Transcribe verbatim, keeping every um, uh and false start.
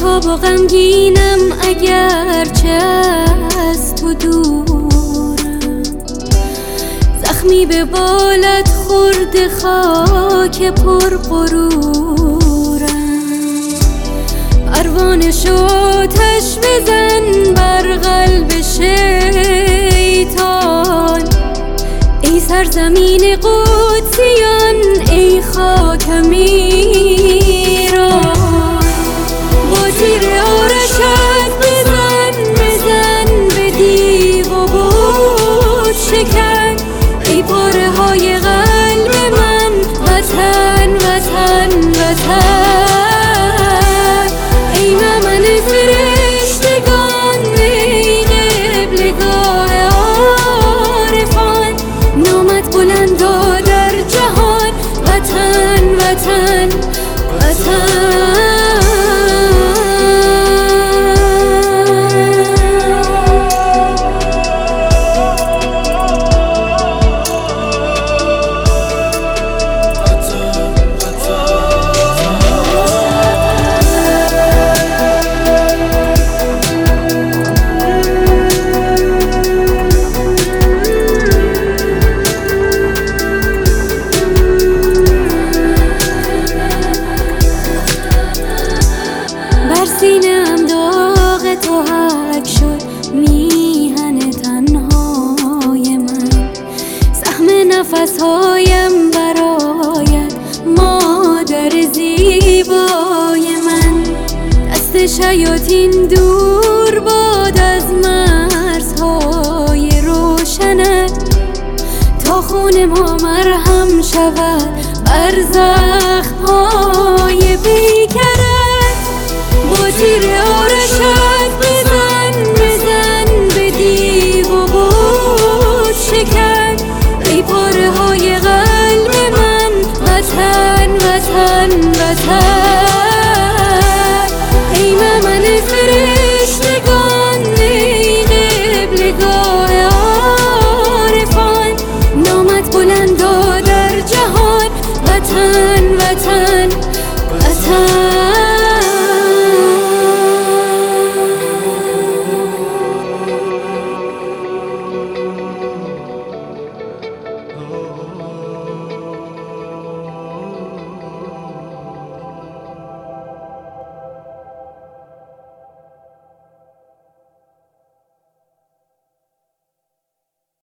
بی‌تاب و غمگینم اگرچه از تو دورم، زخمی به بالت خورده خاک پر غرورم. پروانه شو آتش بزن بر قلب شیطان، ای سرزمین قدسیان، ای خاکم ایران. با تیر آرشت بزن بزن به دیو و بود شکن، ای پاره های قلب من، وطن وطن وطن. ای ممن فرشتگان، ای قبلگاه عارفان، نامت بلندا در جهان، وطن وطن وطن. سینه‌ام داغ تو حک شد، میهن تنهای من، سهم نفسهایم برایت مادر زیبای من. دست شیاطین دور باد از مرزهای روشنت، تا خون ما مرهم شود بر زخم